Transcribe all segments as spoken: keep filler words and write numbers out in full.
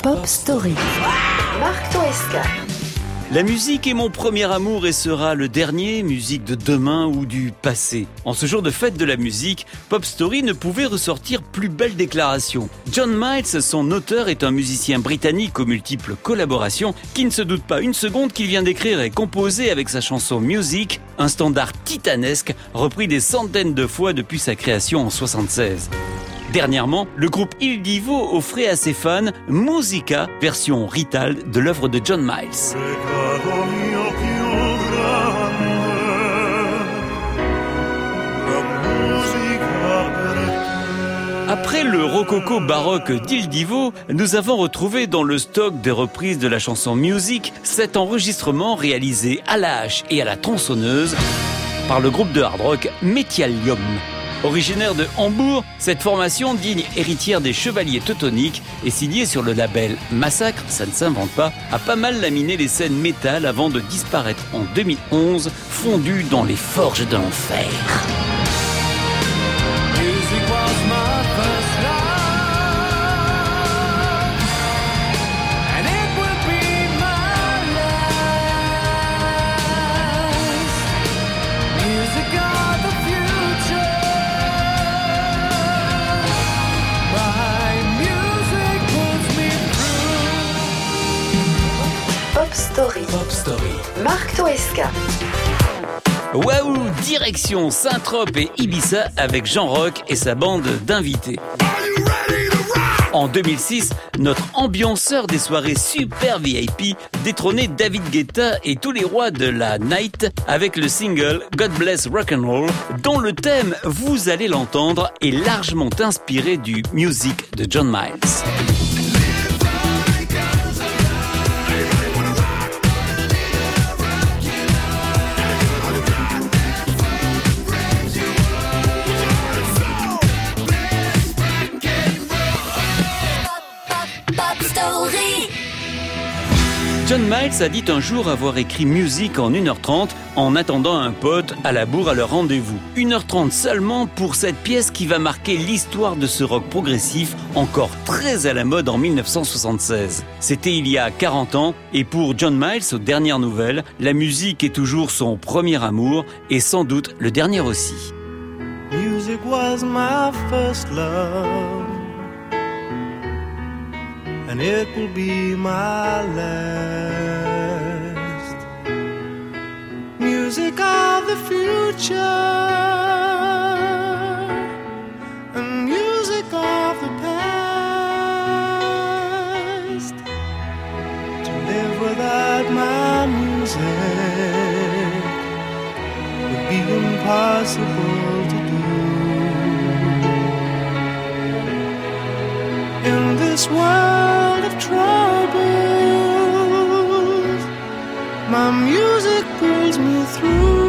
Pop Story. Marc Toesca. La musique est mon premier amour et sera le dernier, musique de demain ou du passé. En ce jour de fête de la musique, Pop Story ne pouvait ressortir plus belle déclaration. John Miles, son auteur, est un musicien britannique aux multiples collaborations qui ne se doute pas une seconde qu'il vient d'écrire et composer avec sa chanson Music, un standard titanesque repris des centaines de fois depuis sa création en soixante-seize. Dernièrement, le groupe Il Divo offrait à ses fans Musica, version Rital de l'œuvre de John Miles. Après le rococo baroque d'Il Divo, nous avons retrouvé dans le stock des reprises de la chanson Music cet enregistrement réalisé à la hache et à la tronçonneuse par le groupe de hard rock Metalium. Originaire de Hambourg, cette formation digne héritière des Chevaliers Teutoniques et signée sur le label Massacre, ça ne s'invente pas, a pas mal laminé les scènes métal avant de disparaître en deux mille onze, fondu dans les forges de l'enfer. Pop Story. Pop Story. Marc Toesca. Waouh, direction Saint-Tropez et Ibiza avec Jean Rock et sa bande d'invités. En deux mille six, notre ambianceur des soirées super V I P détrônait David Guetta et tous les rois de la night avec le single God Bless Rock'n'Roll, dont le thème, vous allez l'entendre, est largement inspiré du Music de John Miles. John Miles a dit un jour avoir écrit Music en une heure trente en attendant un pote à la bourre à leur rendez-vous. une heure trente seulement pour cette pièce qui va marquer l'histoire de ce rock progressif encore très à la mode en dix-neuf cent soixante-seize. C'était il y a quarante ans et pour John Miles, aux dernières nouvelles, la musique est toujours son premier amour et sans doute le dernier aussi. Music was my first love. And it will be my last. Music of the future and music of the past. To live without my music would be impossible to do. In this world of troubles, my music pulls me through.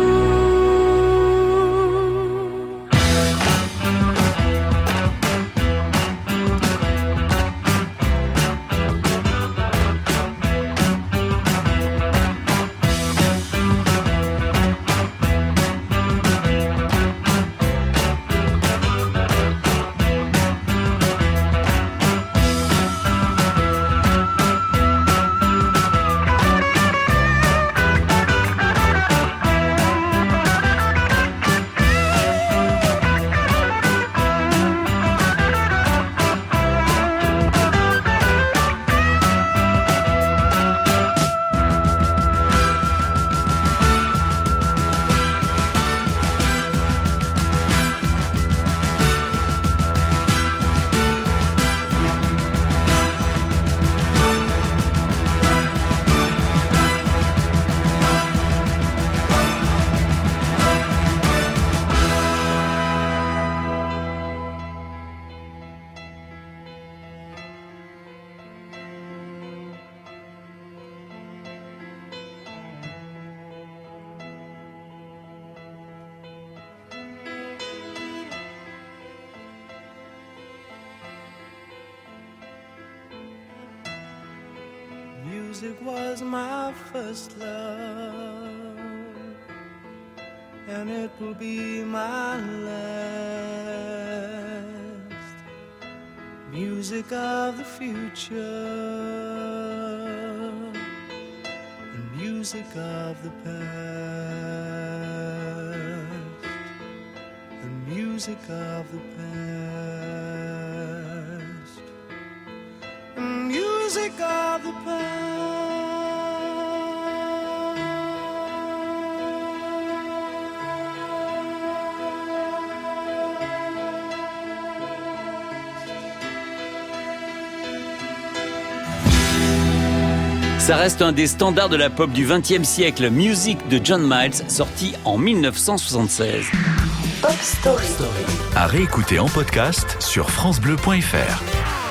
Music was my first love, and it will be my last. music of the future, and music of the past, and music of the past, and music of the past. Ça reste un des standards de la pop du vingtième siècle, Music de John Miles, sorti en mille neuf cent soixante-seize. Pop Story. À réécouter en podcast sur francebleu point fr.